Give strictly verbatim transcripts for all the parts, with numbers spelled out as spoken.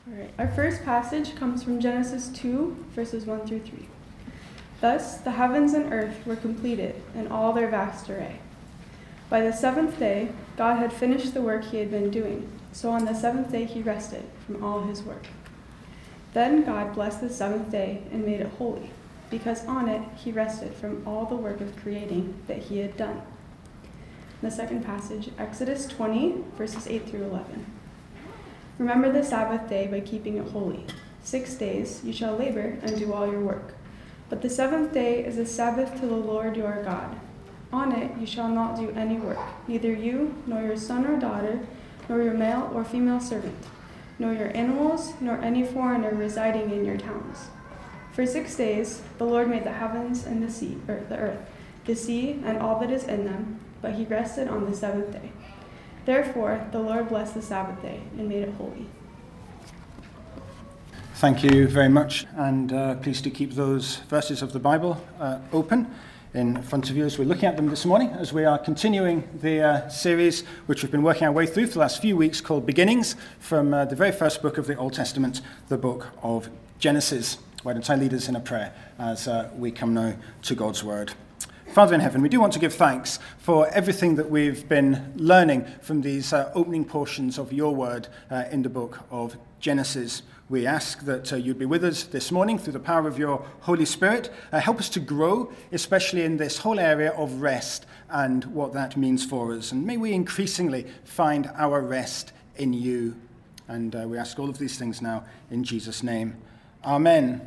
All right. Our first passage comes from Genesis two, verses one through three. Thus the heavens and earth were completed in all their vast array. By the seventh day, God had finished the work he had been doing, so on the seventh day he rested from all his work. Then God blessed the seventh day and made it holy, because on it he rested from all the work of creating that he had done. The second passage, Exodus twenty, verses eight through eleven. Remember the Sabbath day by keeping it holy. Six days you shall labor and do all your work. But the seventh day is a Sabbath to the Lord your God. On it you shall not do any work, neither you, nor your son or daughter, nor your male or female servant, nor your animals, nor any foreigner residing in your towns. For six days the Lord made the heavens and the sea, or the earth, the sea and all that is in them, but he rested on the seventh day. Therefore the Lord blessed the Sabbath day and made it holy. Thank you very much, and uh, please do keep those verses of the Bible uh, open in front of you as we're looking at them this morning, as we are continuing the uh, series which we've been working our way through for the last few weeks, called Beginnings, from uh, the very first book of the Old Testament, the book of Genesis. Why don't I lead us in a prayer as uh, we come now to God's Word. Father in heaven, we do want to give thanks for everything that we've been learning from these uh, opening portions of your word uh, in the book of Genesis. We ask that uh, you'd be with us this morning through the power of your Holy Spirit. Uh, help us to grow, especially in this whole area of rest and what that means for us. And may we increasingly find our rest in you. And uh, we ask all of these things now in Jesus' name. Amen.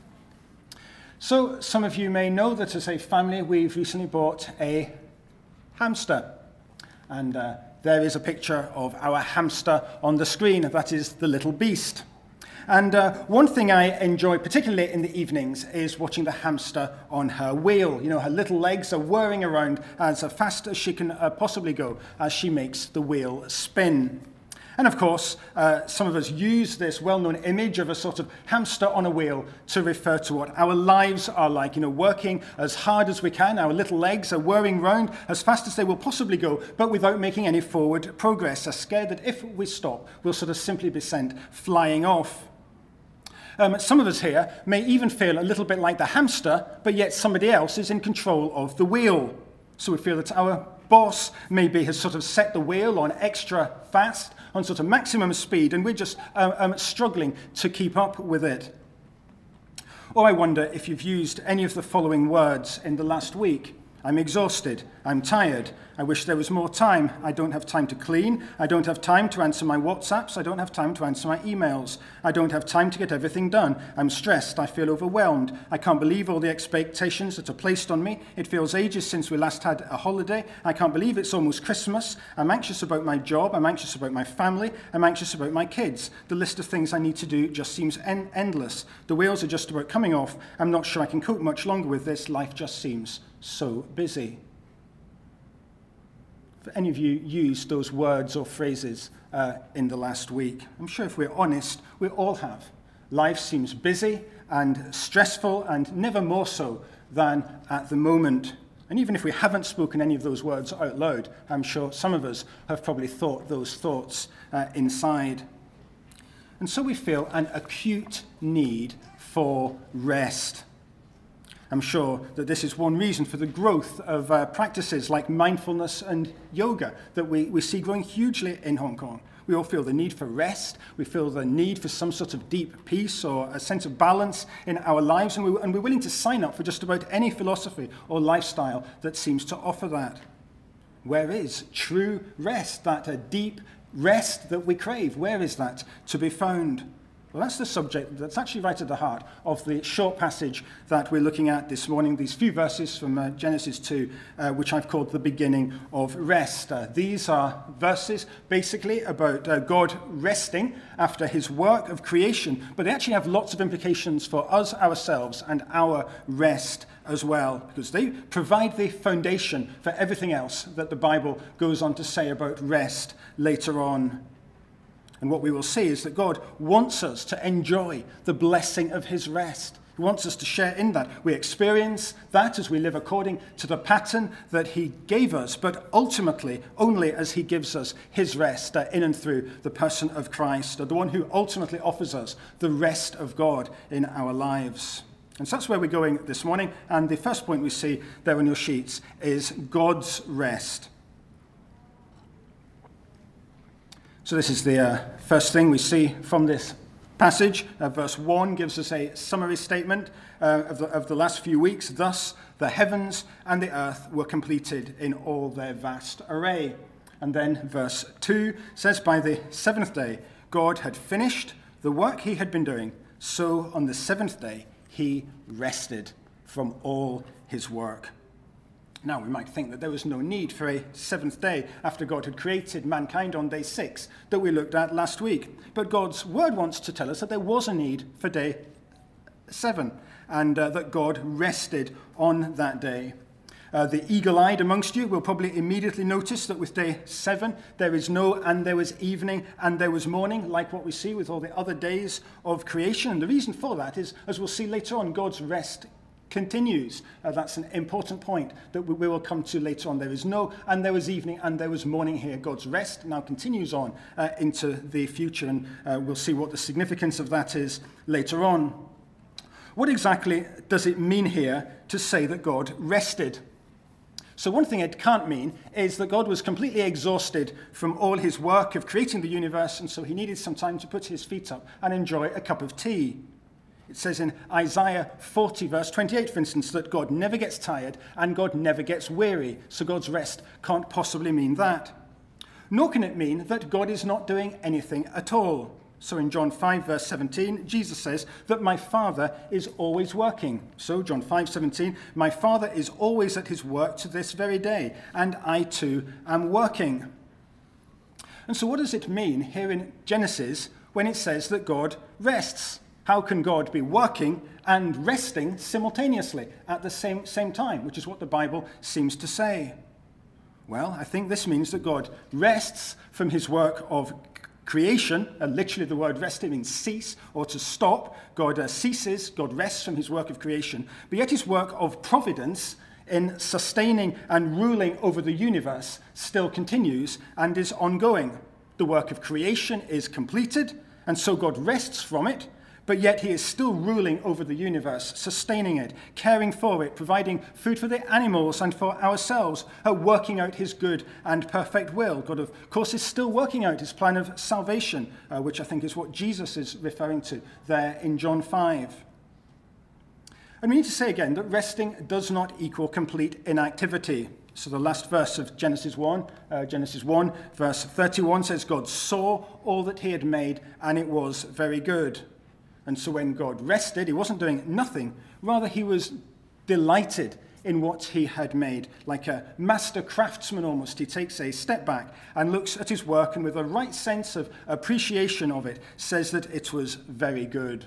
So some of you may know that as a family we've recently bought a hamster. And uh, there is a picture of our hamster on the screen. That is the little beast. And uh, one thing I enjoy, particularly in the evenings, is watching the hamster on her wheel. You know, her little legs are whirring around as fast as she can uh, possibly go as she makes the wheel spin. And of course, uh, some of us use this well-known image of a sort of hamster on a wheel to refer to what our lives are like, you know, working as hard as we can. Our little legs are whirring round as fast as they will possibly go, but without making any forward progress. Are scared that if we stop, we'll sort of simply be sent flying off. Um, some of us here may even feel a little bit like the hamster, but yet somebody else is in control of the wheel. So we feel that our boss maybe has sort of set the wheel on extra fast, on sort of maximum speed, and we're just um, um, struggling to keep up with it. Or I wonder if you've used any of the following words in the last week. I'm exhausted. I'm tired. I wish there was more time. I don't have time to clean. I don't have time to answer my WhatsApps. I don't have time to answer my emails. I don't have time to get everything done. I'm stressed. I feel overwhelmed. I can't believe all the expectations that are placed on me. It feels ages since we last had a holiday. I can't believe it's almost Christmas. I'm anxious about my job. I'm anxious about my family. I'm anxious about my kids. The list of things I need to do just seems en- endless. The wheels are just about coming off. I'm not sure I can cope much longer with this. Life just seems so busy. Have any of you used those words or phrases uh, in the last week? I'm sure if we're honest, we all have. Life seems busy and stressful, and never more so than at the moment. And even if we haven't spoken any of those words out loud, I'm sure some of us have probably thought those thoughts uh, inside. And so we feel an acute need for rest. I'm sure that this is one reason for the growth of uh, practices like mindfulness and yoga that we, we see growing hugely in Hong Kong. We all feel the need for rest. We feel the need for some sort of deep peace or a sense of balance in our lives, and, we, and we're willing to sign up for just about any philosophy or lifestyle that seems to offer that. Where is true rest, that uh, deep rest that we crave? Where is that to be found? Well, that's the subject that's actually right at the heart of the short passage that we're looking at this morning, these few verses from uh, Genesis two, uh, which I've called the beginning of rest. Uh, these are verses basically about uh, God resting after his work of creation, but they actually have lots of implications for us ourselves and our rest as well, because they provide the foundation for everything else that the Bible goes on to say about rest later on. And what we will see is that God wants us to enjoy the blessing of his rest. He wants us to share in that. We experience that as we live according to the pattern that he gave us, but ultimately only as he gives us his rest uh, in and through the person of Christ, uh, the one who ultimately offers us the rest of God in our lives. And so that's where we're going this morning. And the first point we see there on your sheets is God's rest. So this is the uh, first thing we see from this passage. Uh, verse one gives us a summary statement uh, of, the, of the last few weeks. Thus, the heavens and the earth were completed in all their vast array. And then verse two says, by the seventh day, God had finished the work he had been doing. So on the seventh day, he rested from all his work. Now, we might think that there was no need for a seventh day after God had created mankind on day six that we looked at last week. But God's word wants to tell us that there was a need for day seven, and uh, that God rested on that day. Uh, the eagle-eyed amongst you will probably immediately notice that with day seven, there is no and there was evening and there was morning, like what we see with all the other days of creation. And the reason for that is, as we'll see later on, God's rest continues. Uh, that's an important point that we, we will come to later on. There is no and there was evening and there was morning here. God's rest now continues on uh, into the future, and uh, we'll see what the significance of that is later on. What exactly does it mean here to say that God rested? So one thing it can't mean is that God was completely exhausted from all his work of creating the universe, and so he needed some time to put his feet up and enjoy a cup of tea. It says in Isaiah forty, verse twenty-eight, for instance, that God never gets tired and God never gets weary. So God's rest can't possibly mean that. Nor can it mean that God is not doing anything at all. So in John five, verse seventeen, Jesus says that my Father is always working. So John five seventeen, my Father is always at his work to this very day, and I too am working. And so what does it mean here in Genesis when it says that God rests? How can God be working and resting simultaneously at the same, same time, which is what the Bible seems to say? Well, I think this means that God rests from his work of creation. Uh, literally, the word rest means cease or to stop. God uh, ceases, God rests from his work of creation. But yet his work of providence in sustaining and ruling over the universe still continues and is ongoing. The work of creation is completed, and so God rests from it. But yet he is still ruling over the universe, sustaining it, caring for it, providing food for the animals and for ourselves, uh, working out his good and perfect will. God, of course, is still working out his plan of salvation, uh, which I think is what Jesus is referring to there in John five. And we need to say again that resting does not equal complete inactivity. So the last verse of Genesis one, uh, Genesis one, verse thirty-one says, God saw all that he had made, and it was very good. And so when God rested, he wasn't doing nothing. Rather, he was delighted in what he had made. Like a master craftsman almost, he takes a step back and looks at his work, and with a right sense of appreciation of it, says that it was very good.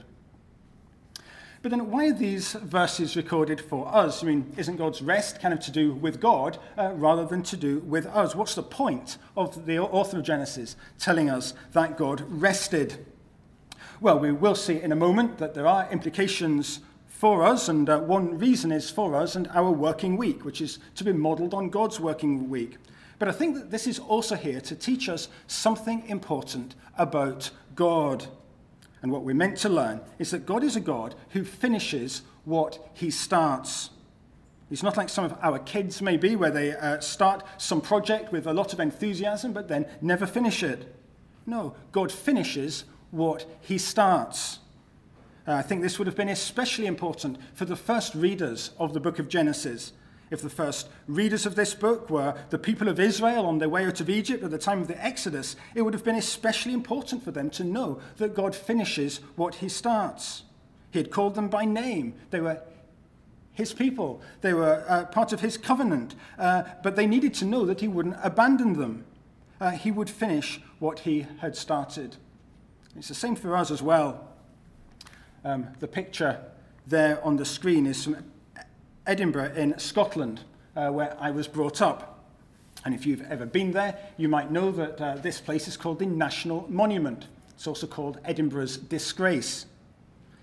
But then why are these verses recorded for us? I mean, isn't God's rest kind of to do with God uh, rather than to do with us? What's the point of the author of Genesis telling us that God rested? Well, we will see in a moment that there are implications for us, and uh, one reason is for us and our working week, which is to be modelled on God's working week. But I think that this is also here to teach us something important about God. And what we're meant to learn is that God is a God who finishes what he starts. He's not like some of our kids may be, where they uh, start some project with a lot of enthusiasm, but then never finish it. No, God finishes what he starts. Uh, I think this would have been especially important for the first readers of the book of Genesis. If the first readers of this book were the people of Israel on their way out of Egypt at the time of the Exodus, it would have been especially important for them to know that God finishes what he starts. He had called them by name. They were his people. They were uh, part of his covenant. Uh, but they needed to know that he wouldn't abandon them. Uh, he would finish what he had started. It's the same for us as well. Um, the picture there on the screen is from Edinburgh in Scotland, uh, where I was brought up. And if you've ever been there, you might know that uh, this place is called the National Monument. It's also called Edinburgh's Disgrace.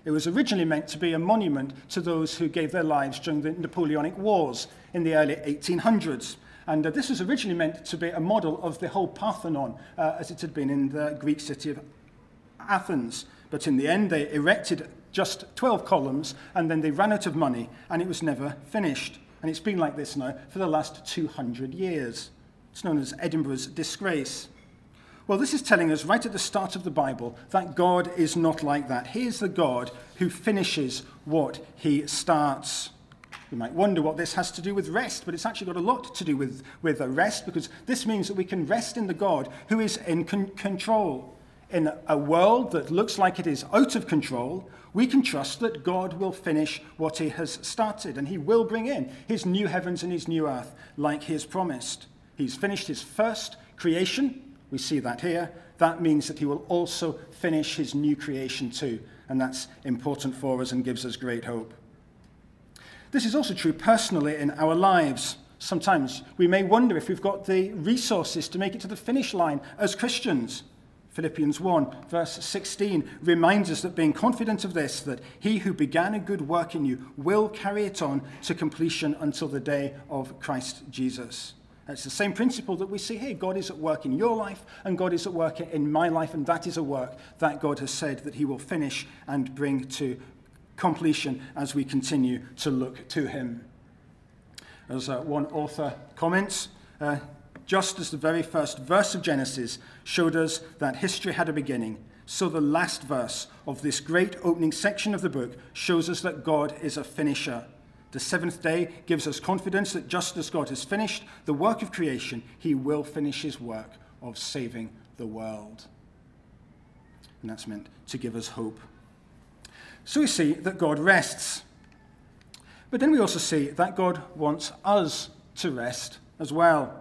It was originally meant to be a monument to those who gave their lives during the Napoleonic Wars in the early eighteen hundreds. And uh, this was originally meant to be a model of the whole Parthenon, uh, as it had been in the Greek city of Athens. But in the end, they erected just twelve columns, and then they ran out of money, and it was never finished. And it's been like this now for the last two hundred years. It's known as Edinburgh's disgrace. Well, this is telling us right at the start of the Bible that God is not like that. He is the God who finishes what he starts. You might wonder what this has to do with rest, but it's actually got a lot to do with, with a rest, because this means that we can rest in the God who is in con- control. In a world that looks like it is out of control, we can trust that God will finish what he has started, and he will bring in his new heavens and his new earth like he has promised. He's finished his first creation. We see that here. That means that he will also finish his new creation too, and that's important for us and gives us great hope. This is also true personally in our lives. Sometimes we may wonder if we've got the resources to make it to the finish line as Christians. Philippians one, verse sixteen, reminds us that being confident of this, that he who began a good work in you will carry it on to completion until the day of Christ Jesus. It's the same principle that we see here. God is at work in your life, and God is at work in my life, and that is a work that God has said that he will finish and bring to completion as we continue to look to him. As uh, one author comments, uh, just as the very first verse of Genesis showed us that history had a beginning, so the last verse of this great opening section of the book shows us that God is a finisher. The seventh day gives us confidence that just as God has finished the work of creation, he will finish his work of saving the world. And that's meant to give us hope. So we see that God rests. But then we also see that God wants us to rest as well.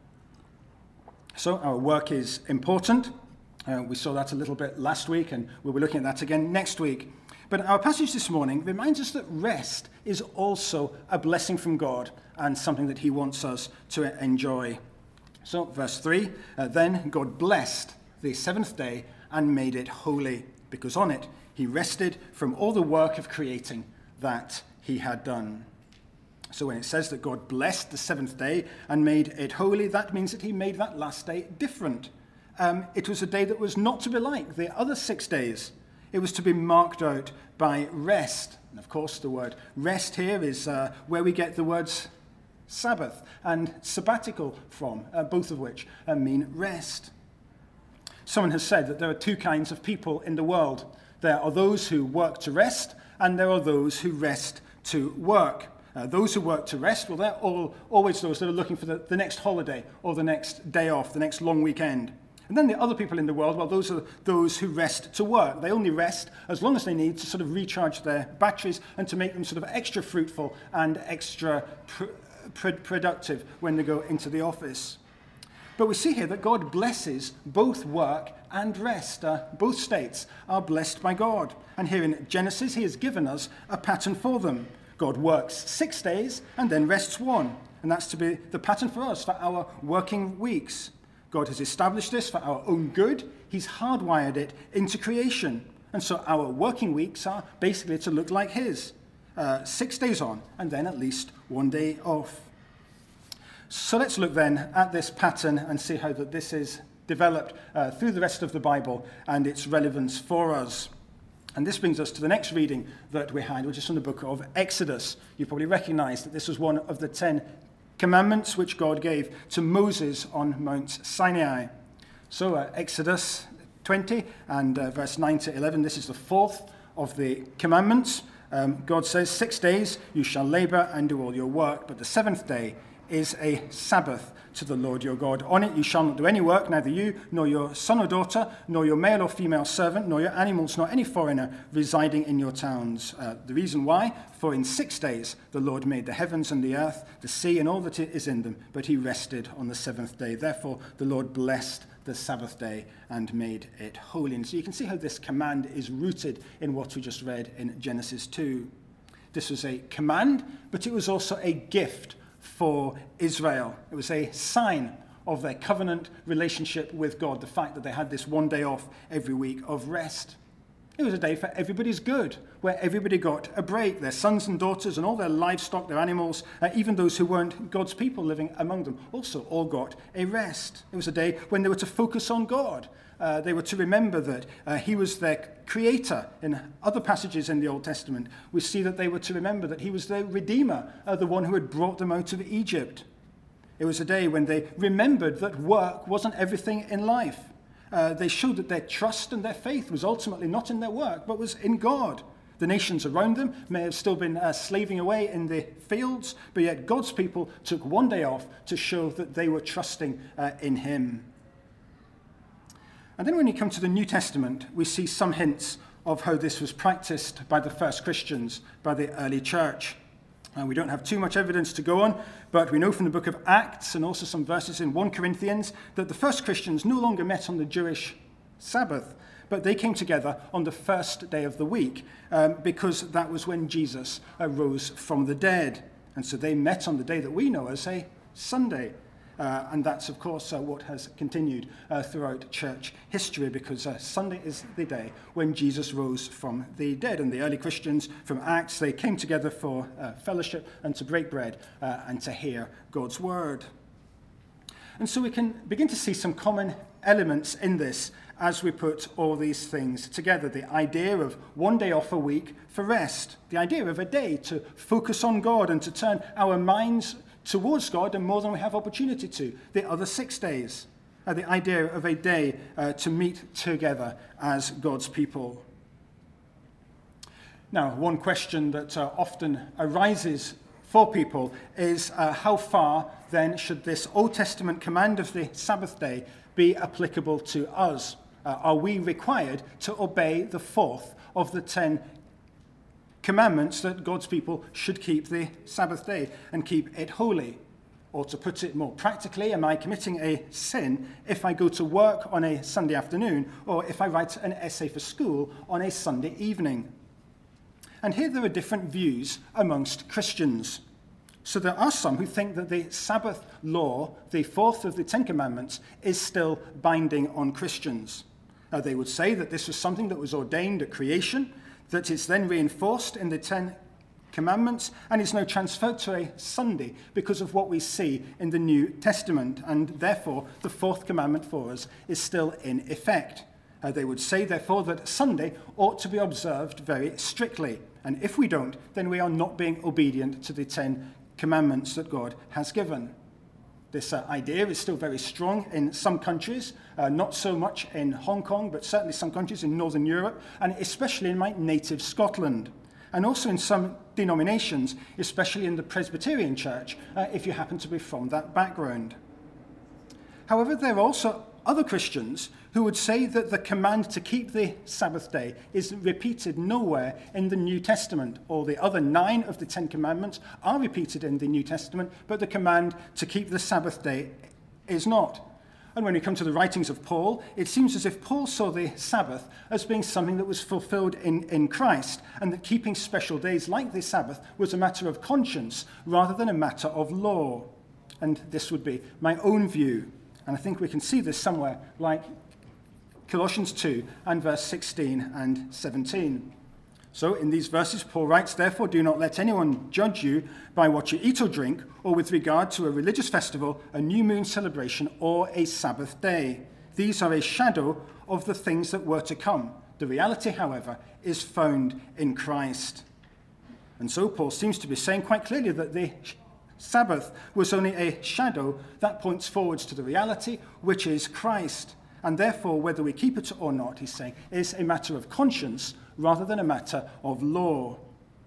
So our work is important. Uh, we saw that a little bit last week, and we'll be looking at that again next week. But our passage this morning reminds us that rest is also a blessing from God and something that he wants us to enjoy. So verse three, uh, then God blessed the seventh day and made it holy, because on it he rested from all the work of creating that he had done. So when it says that God blessed the seventh day and made it holy, that means that he made that last day different. Um, it was a day that was not to be like the other six days. It was to be marked out by rest. And of course, the word rest here is uh, where we get the words Sabbath and sabbatical from, uh, both of which uh, mean rest. Someone has said that there are two kinds of people in the world. There are those who work to rest, and there are those who rest to work. Uh, those who work to rest, well, they're all, always those that are looking for the, the next holiday or the next day off, the next long weekend. And then the other people in the world, well, those are those who rest to work. They only rest as long as they need to sort of recharge their batteries and to make them sort of extra fruitful and extra pr- pr- productive when they go into the office. But we see here that God blesses both work and rest. Uh, both states are blessed by God. And here in Genesis, he has given us a pattern for them. God works six days and then rests one. And that's to be the pattern for us, for our working weeks. God has established this for our own good. He's hardwired it into creation. And so our working weeks are basically to look like his. Uh, six days on and then at least one day off. So let's look then at this pattern and see how that this is developed uh, through the rest of the Bible and its relevance for us. And this brings us to the next reading that we had, which is from the book of Exodus. You probably recognize that this was one of the Ten Commandments which God gave to Moses on Mount Sinai. So uh, Exodus twenty and uh, verse nine to eleven, this is the fourth of the commandments. Um, God says, six days you shall labor and do all your work, but the seventh day is a Sabbath to the Lord your God. On it you shall not do any work, neither you, nor your son or daughter, nor your male or female servant, nor your animals, nor any foreigner residing in your towns. Uh, the reason why? For in six days the Lord made the heavens and the earth, the sea and all that is in them, but he rested on the seventh day. Therefore the Lord blessed the Sabbath day and made it holy. And so you can see how this command is rooted in what we just read in Genesis two. This was a command, but it was also a gift for Israel. It was a sign of their covenant relationship with God, the fact that they had this one day off every week of rest. It was a day for everybody's good, where everybody got a break. Their sons and daughters and all their livestock, their animals, uh, even those who weren't God's people living among them, also all got a rest. It was a day when they were to focus on God. Uh, they were to remember that uh, he was their creator. In other passages in the Old Testament, we see that they were to remember that he was their redeemer, uh, the one who had brought them out of Egypt. It was a day when they remembered that work wasn't everything in life. Uh, they showed that their trust and their faith was ultimately not in their work, but was in God. The nations around them may have still been uh, slaving away in the fields, but yet God's people took one day off to show that they were trusting uh, in him. And then when you come to the New Testament, we see some hints of how this was practiced by the first Christians, by the early church. Uh, we don't have too much evidence to go on, but we know from the book of Acts and also some verses in First Corinthians that the first Christians no longer met on the Jewish Sabbath, but they came together on the first day of the week um, because that was when Jesus uh, rose from the dead. And so they met on the day that we know as a Sunday. Uh, and that's, of course, uh, what has continued uh, throughout church history, because uh, Sunday is the day when Jesus rose from the dead. And the early Christians from Acts, they came together for uh, fellowship and to break bread uh, and to hear God's word. And so we can begin to see some common elements in this as we put all these things together. The idea of one day off a week for rest. The idea of a day to focus on God and to turn our minds towards God and more than we have opportunity to. The other six days. Uh, the idea of a day uh, to meet together as God's people. Now, one question that uh, often arises for people is uh, how far then should this Old Testament command of the Sabbath day be applicable to us? Uh, are we required to obey the fourth of the ten commandments that God's people should keep the Sabbath day and keep it holy? Or to put it more practically, am I committing a sin if I go to work on a Sunday afternoon or if I write an essay for school on a Sunday evening? And here there are different views amongst Christians. So there are some who think that the Sabbath law, the fourth of the Ten Commandments, is still binding on Christians. Uh, they would say that this was something that was ordained at creation, that it's then reinforced in the Ten Commandments, and is now transferred to a Sunday because of what we see in the New Testament, and therefore the fourth commandment for us is still in effect. Uh, they would say, therefore, that Sunday ought to be observed very strictly, and if we don't, then we are not being obedient to the Ten Commandments that God has given. This uh, idea is still very strong in some countries, uh, not so much in Hong Kong, but certainly some countries in Northern Europe, and especially in my native Scotland. And also in some denominations, especially in the Presbyterian Church, uh, if you happen to be from that background. However, there are also other Christians who would say that the command to keep the Sabbath day is repeated nowhere in the New Testament, or the other nine of the Ten Commandments are repeated in the New Testament, but the command to keep the Sabbath day is not. And when we come to the writings of Paul, it seems as if Paul saw the Sabbath as being something that was fulfilled in, in Christ, and that keeping special days like the Sabbath was a matter of conscience rather than a matter of law. And this would be my own view. And I think we can see this somewhere like Colossians two and verse sixteen and seventeen. So in these verses, Paul writes, "Therefore do not let anyone judge you by what you eat or drink, or with regard to a religious festival, a new moon celebration, or a Sabbath day. These are a shadow of the things that were to come. The reality, however, is found in Christ." And so Paul seems to be saying quite clearly that the Sabbath was only a shadow that points forwards to the reality, which is Christ. And therefore, whether we keep it or not, he's saying, is a matter of conscience rather than a matter of law.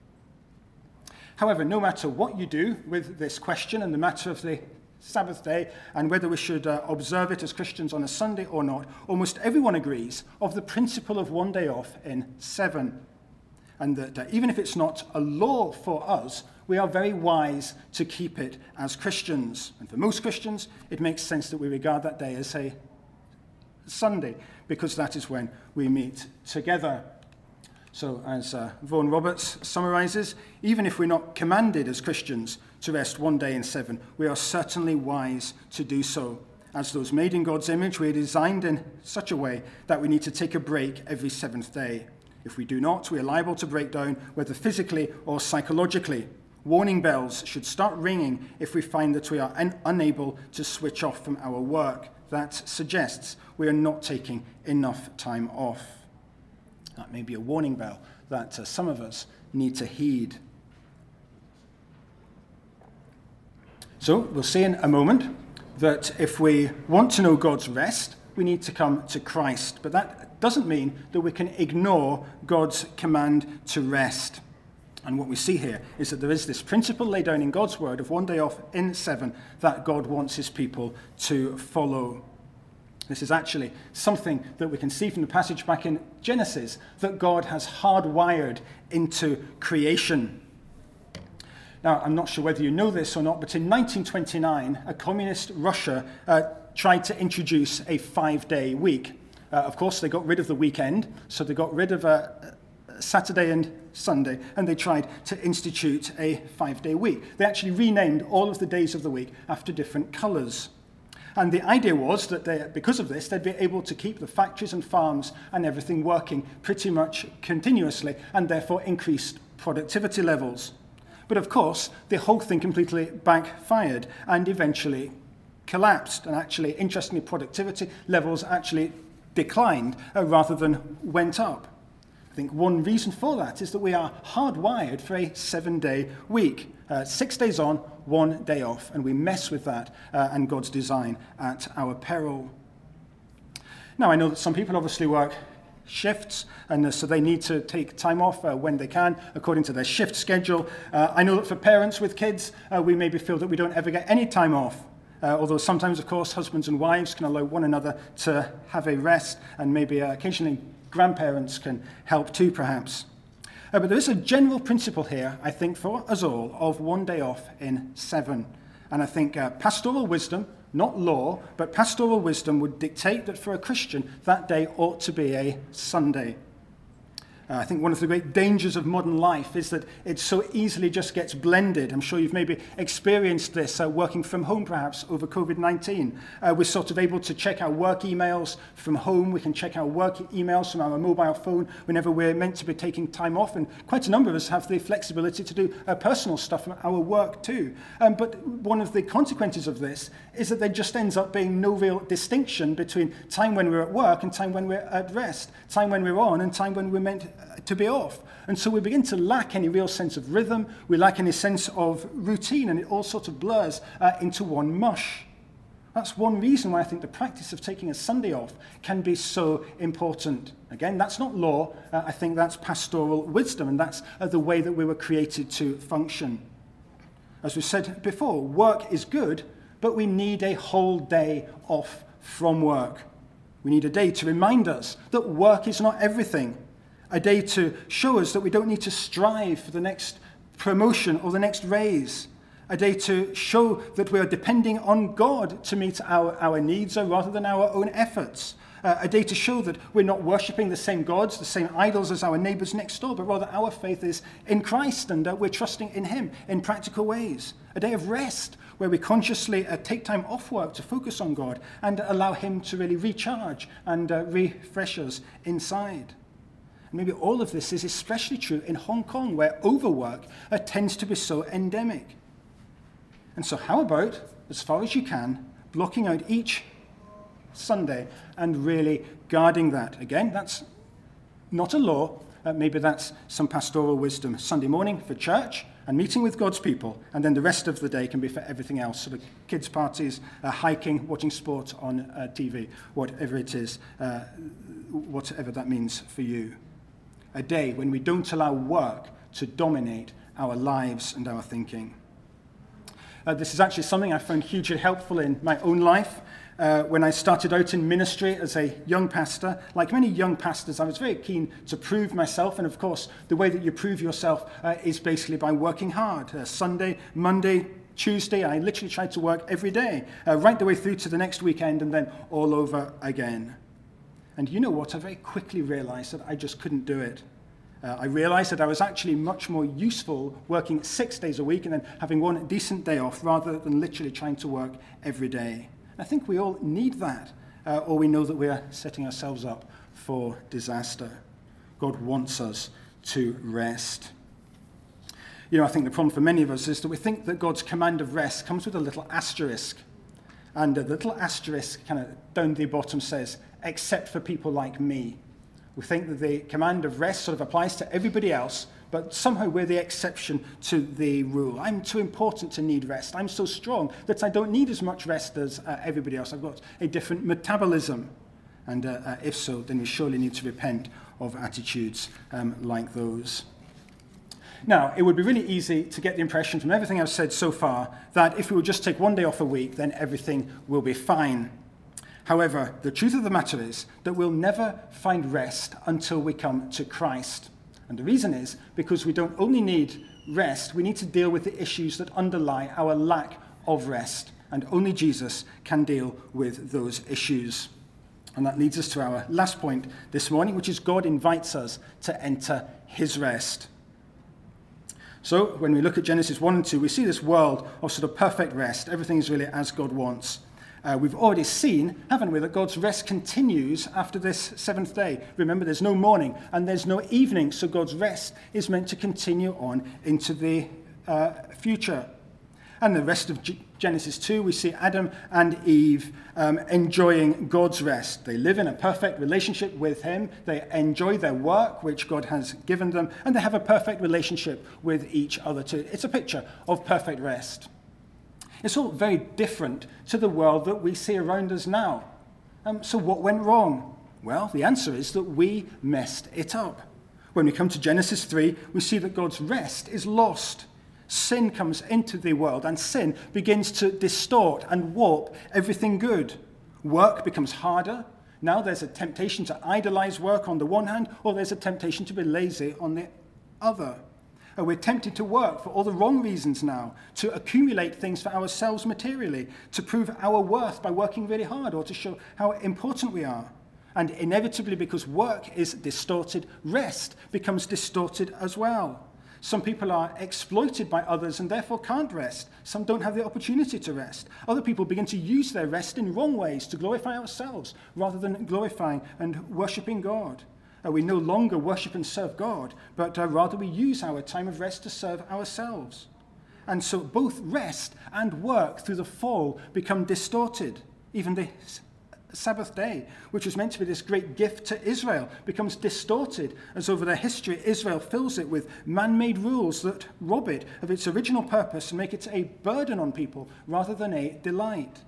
However, no matter what you do with this question and the matter of the Sabbath day and whether we should uh, observe it as Christians on a Sunday or not, almost everyone agrees of the principle of one day off in seven. And that uh, even if it's not a law for us, we are very wise to keep it as Christians. And for most Christians, it makes sense that we regard that day as a Sunday, because that is when we meet together. So as uh, Vaughan Roberts summarizes, even if we're not commanded as Christians to rest one day in seven, we are certainly wise to do so. As those made in God's image, we are designed in such a way that we need to take a break every seventh day. If we do not, we are liable to break down, whether physically or psychologically. Warning bells should start ringing if we find that we are un- unable to switch off from our work. That suggests we are not taking enough time off. That may be a warning bell that uh, some of us need to heed. So we'll see in a moment that if we want to know God's rest, we need to come to Christ. But that doesn't mean that we can ignore God's command to rest. And what we see here is that there is this principle laid down in God's word of one day off in seven that God wants his people to follow. This is actually something that we can see from the passage back in Genesis that God has hardwired into creation. Now, I'm not sure whether you know this or not, but in nineteen twenty-nine, a communist Russia uh, tried to introduce a five-day week. Uh, of course, they got rid of the weekend, so they got rid of a, a Saturday and Sunday, and they tried to institute a five-day week. They actually renamed all of the days of the week after different colors. And the idea was that they, because of this, they'd be able to keep the factories and farms and everything working pretty much continuously, and therefore increased productivity levels. But of course, the whole thing completely backfired and eventually collapsed. And actually, interestingly, productivity levels actually declined uh, rather than went up. I think one reason for that is that we are hardwired for a seven-day week. Uh, six days on, one day off. And we mess with that uh, and God's design at our peril. Now, I know that some people obviously work shifts, and uh, so they need to take time off uh, when they can, according to their shift schedule. Uh, I know that for parents with kids, uh, we maybe feel that we don't ever get any time off, uh, although sometimes, of course, husbands and wives can allow one another to have a rest, and maybe uh, occasionally grandparents can help too, perhaps. Uh, but there is a general principle here, I think, for us all, of one day off in seven. And I think uh, pastoral wisdom, not law, but pastoral wisdom would dictate that for a Christian, that day ought to be a Sunday. Uh, I think one of the great dangers of modern life is that it so easily just gets blended. I'm sure you've maybe experienced this uh, working from home, perhaps, over covid nineteen. Uh, we're sort of able to check our work emails from home. We can check our work emails from our mobile phone whenever we're meant to be taking time off. And quite a number of us have the flexibility to do uh, personal stuff from our work too. Um, but one of the consequences of this is that there just ends up being no real distinction between time when we're at work and time when we're at rest, time when we're on and time when we're meant to be off. And so we begin to lack any real sense of rhythm, we lack any sense of routine, and it all sort of blurs uh, into one mush. That's one reason why I think the practice of taking a Sunday off can be so important. Again, that's not law, uh, I think that's pastoral wisdom, and that's uh, the way that we were created to function. As we said before, work is good, but we need a whole day off from work. We need a day to remind us that work is not everything. A day to show us that we don't need to strive for the next promotion or the next raise. A day to show that we are depending on God to meet our, our needs rather than our own efforts. Uh, a day to show that we're not worshipping the same gods, the same idols as our neighbors next door, but rather our faith is in Christ and uh, we're trusting in him in practical ways. A day of rest where we consciously uh, take time off work to focus on God and allow him to really recharge and uh, refresh us inside. Maybe all of this is especially true in Hong Kong, where overwork uh, tends to be so endemic. And so how about, as far as you can, blocking out each Sunday and really guarding that? Again, that's not a law. Uh, maybe that's some pastoral wisdom. Sunday morning for church and meeting with God's people, and then the rest of the day can be for everything else, sort of kids' parties, uh, hiking, watching sport on uh, T V, whatever it is, uh, whatever that means for you. A day when we don't allow work to dominate our lives and our thinking. Uh, this is actually something I found hugely helpful in my own life. Uh, when I started out in ministry as a young pastor, like many young pastors, I was very keen to prove myself. And of course, the way that you prove yourself uh, is basically by working hard. Uh, Sunday, Monday, Tuesday, I literally tried to work every day, uh, right the way through to the next weekend and then all over again. And you know what? I very quickly realized that I just couldn't do it. Uh, I realized that I was actually much more useful working six days a week and then having one decent day off rather than literally trying to work every day. I think we all need that, uh, or we know that we are setting ourselves up for disaster. God wants us to rest. You know, I think the problem for many of us is that we think that God's command of rest comes with a little asterisk. And the little asterisk kind of down the bottom says, except for people like me. We think that the command of rest sort of applies to everybody else, but somehow we're the exception to the rule. I'm too important to need rest. I'm so strong that I don't need as much rest as uh, everybody else. I've got a different metabolism. And uh, uh, if so, then we surely need to repent of attitudes um, like those. Now, it would be really easy to get the impression from everything I've said so far that if we would just take one day off a week, then everything will be fine. However, the truth of the matter is that we'll never find rest until we come to Christ. And the reason is because we don't only need rest, we need to deal with the issues that underlie our lack of rest. And only Jesus can deal with those issues. And that leads us to our last point this morning, which is God invites us to enter his rest. So when we look at Genesis one and two, we see this world of sort of perfect rest. Everything is really as God wants. Uh, we've already seen, haven't we, that God's rest continues after this seventh day. Remember, there's no morning and there's no evening, so God's rest is meant to continue on into the uh, future. And the rest of G- Genesis two, we see Adam and Eve um, enjoying God's rest. They live in a perfect relationship with him. They enjoy their work, which God has given them, and they have a perfect relationship with each other too. It's a picture of perfect rest. It's all very different to the world that we see around us now. Um, so what went wrong? Well, the answer is that we messed it up. When we come to Genesis three, we see that God's rest is lost. Sin comes into the world, and sin begins to distort and warp everything good. Work becomes harder. Now there's a temptation to idolize work on the one hand, or there's a temptation to be lazy on the other. And we're tempted to work for all the wrong reasons now, to accumulate things for ourselves materially, to prove our worth by working really hard, or to show how important we are. And inevitably, because work is distorted, rest becomes distorted as well. Some people are exploited by others and therefore can't rest. Some don't have the opportunity to rest. Other people begin to use their rest in wrong ways to glorify ourselves rather than glorifying and worshipping God. Uh, we no longer worship and serve God, but uh, rather we use our time of rest to serve ourselves. And so both rest and work through the fall become distorted. Even the Sabbath day, which was meant to be this great gift to Israel, becomes distorted as over their history Israel fills it with man-made rules that rob it of its original purpose and make it a burden on people rather than a delight.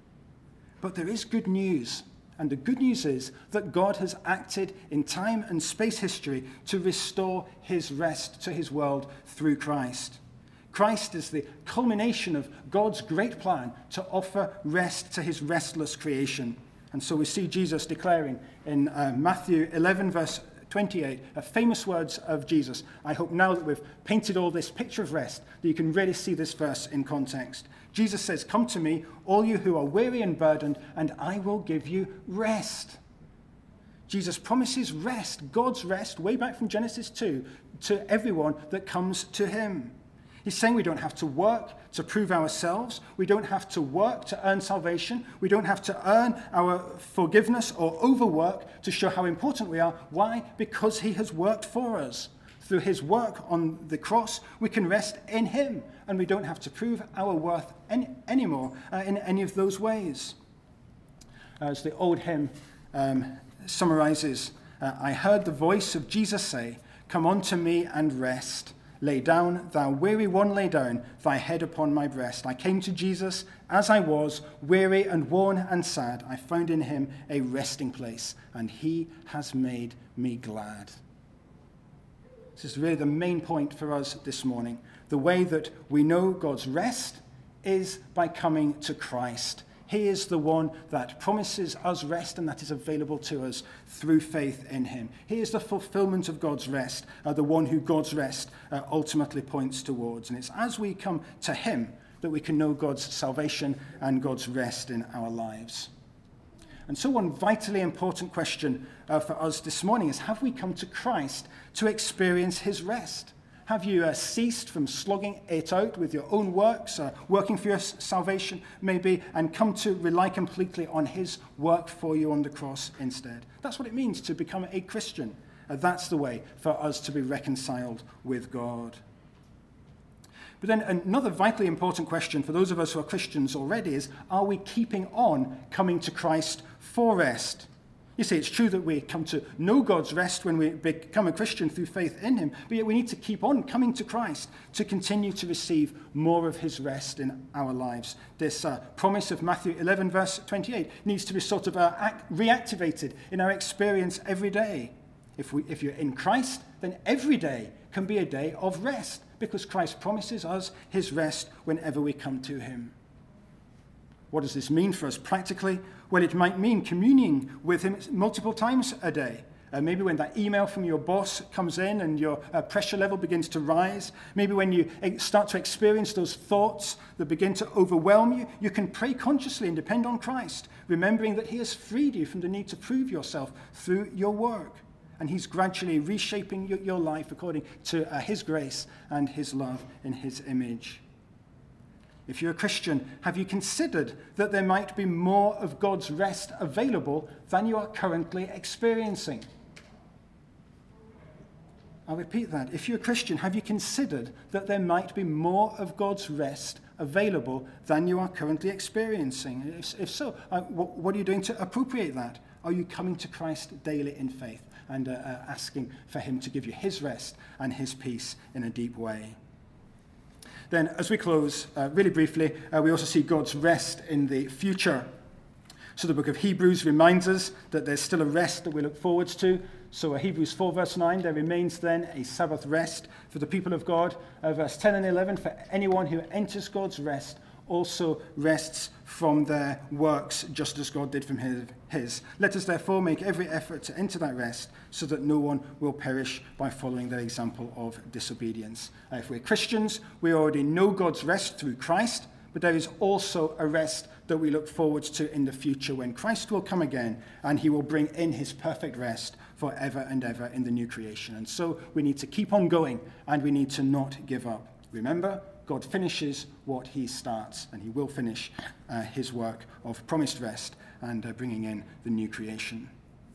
But there is good news, and the good news is that God has acted in time and space history to restore his rest to his world through Christ. Christ is the culmination of God's great plan to offer rest to his restless creation. And so we see Jesus declaring in uh, Matthew eleven, verse twenty-eight, uh, famous words of Jesus. I hope now that we've painted all this picture of rest, that you can really see this verse in context. Jesus says, "Come to me, all you who are weary and burdened, and I will give you rest." Jesus promises rest, God's rest, way back from Genesis two, to everyone that comes to him. He's saying we don't have to work to prove ourselves. We don't have to work to earn salvation. We don't have to earn our forgiveness or overwork to show how important we are. Why? Because he has worked for us. Through his work on the cross, we can rest in him, and we don't have to prove our worth any, anymore uh, in any of those ways. As the old hymn um, summarizes, uh, I heard the voice of Jesus say, "Come unto me and rest. Lay down, thou weary one, lay down thy head upon my breast. I came to Jesus as I was, weary and worn and sad. I found in him a resting place, and he has made me glad." This is really the main point for us this morning. The way that we know God's rest is by coming to Christ. He is the one that promises us rest, and that is available to us through faith in him. He is the fulfillment of God's rest, uh, the one who God's rest uh, ultimately points towards. And it's as we come to him that we can know God's salvation and God's rest in our lives. And so one vitally important question uh, for us this morning is, have we come to Christ to experience his rest? Have you uh, ceased from slogging it out with your own works, uh, working for your salvation maybe, and come to rely completely on his work for you on the cross instead? That's what it means to become a Christian. Uh, that's the way for us to be reconciled with God. But then another vitally important question for those of us who are Christians already is, are we keeping on coming to Christ for rest? You see, it's true that we come to know God's rest when we become a Christian through faith in him, but yet we need to keep on coming to Christ to continue to receive more of his rest in our lives. This uh, promise of Matthew eleven, verse twenty-eight, needs to be sort of uh, act- reactivated in our experience every day. If, we, if you're in Christ, then every day can be a day of rest, because Christ promises us his rest whenever we come to him. What does this mean for us practically? Well, it might mean communing with him multiple times a day. Uh, maybe when that email from your boss comes in and your uh, pressure level begins to rise. Maybe when you start to experience those thoughts that begin to overwhelm you, you can pray consciously and depend on Christ, remembering that he has freed you from the need to prove yourself through your work. And he's gradually reshaping your, your life according to uh, his grace and his love in his image. If you're a Christian, have you considered that there might be more of God's rest available than you are currently experiencing? I'll repeat that. If you're a Christian, have you considered that there might be more of God's rest available than you are currently experiencing? If, if so, uh, what, what are you doing to appropriate that? Are you coming to Christ daily in faith and uh, uh, asking for him to give you his rest and his peace in a deep way? Then, as we close, uh, really briefly, uh, we also see God's rest in the future. So the book of Hebrews reminds us that there's still a rest that we look forward to. So uh, Hebrews four, verse nine, there remains then a Sabbath rest for the people of God. Uh, verse ten and eleven, for anyone who enters God's rest also rests from their works, just as God did from his, his. Let us therefore make every effort to enter that rest, so that no one will perish by following their example of disobedience. Uh, if we're Christians, we already know God's rest through Christ, but there is also a rest that we look forward to in the future, when Christ will come again and he will bring in his perfect rest forever and ever in the new creation. And so we need to keep on going, and we need to not give up. Remember, God finishes what he starts, and he will finish uh, his work of promised rest and uh, bringing in the new creation.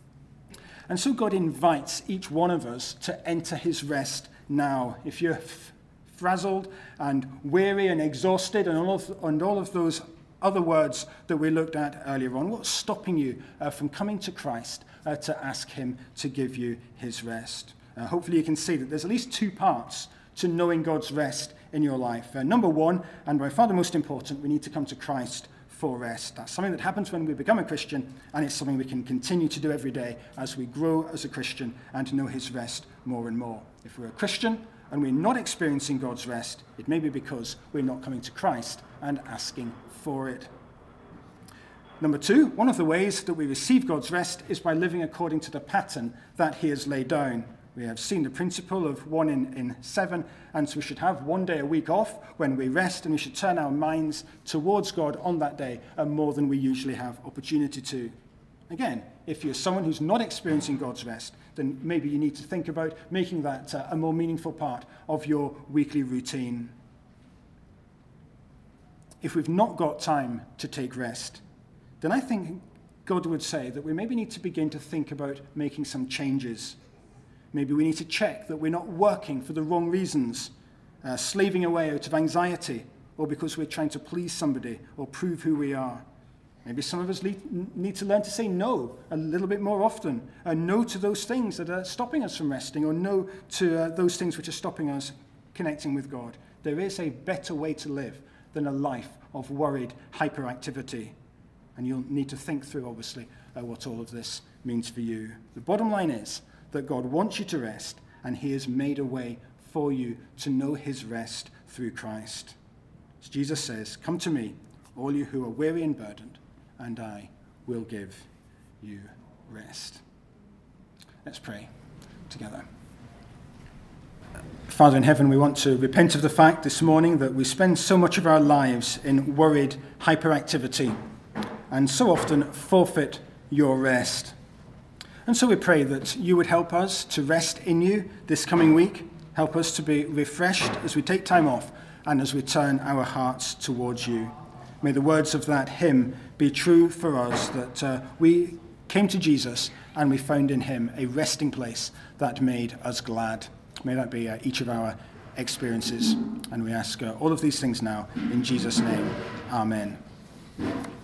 And so God invites each one of us to enter his rest now. If you're f- frazzled and weary and exhausted and all of, and all of those other words that we looked at earlier on, what's stopping you uh, from coming to Christ uh, to ask him to give you his rest? Uh, hopefully you can see that there's at least two parts to knowing God's rest in your life. Uh, number one, and by far the most important, we need to come to Christ for rest. That's something that happens when we become a Christian, and it's something we can continue to do every day as we grow as a Christian and know his rest more and more. If we're a Christian and we're not experiencing God's rest, it may be because we're not coming to Christ and asking for it. Number two, one of the ways that we receive God's rest is by living according to the pattern that he has laid down. We have seen the principle of one in, in seven, and so we should have one day a week off when we rest, and we should turn our minds towards God on that day uh, more than we usually have opportunity to. Again, if you're someone who's not experiencing God's rest, then maybe you need to think about making that uh, a more meaningful part of your weekly routine. If we've not got time to take rest, then I think God would say that we maybe need to begin to think about making some changes. Maybe we need to check that we're not working for the wrong reasons, uh, slaving away out of anxiety, or because we're trying to please somebody or prove who we are. Maybe some of us need to learn to say no a little bit more often, uh, no to those things that are stopping us from resting, or no to uh, those things which are stopping us connecting with God. There is a better way to live than a life of worried hyperactivity. And you'll need to think through, obviously, uh, what all of this means for you. The bottom line is that God wants you to rest, and he has made a way for you to know his rest through Christ. As Jesus says, "Come to me, all you who are weary and burdened, and I will give you rest." Let's pray together. Father in heaven, we want to repent of the fact this morning that we spend so much of our lives in worried hyperactivity, and so often forfeit your rest. And so we pray that you would help us to rest in you this coming week. Help us to be refreshed as we take time off and as we turn our hearts towards you. May the words of that hymn be true for us, that uh, we came to Jesus, and we found in him a resting place that made us glad. May that be uh, each of our experiences. And we ask uh, all of these things now in Jesus' name. Amen.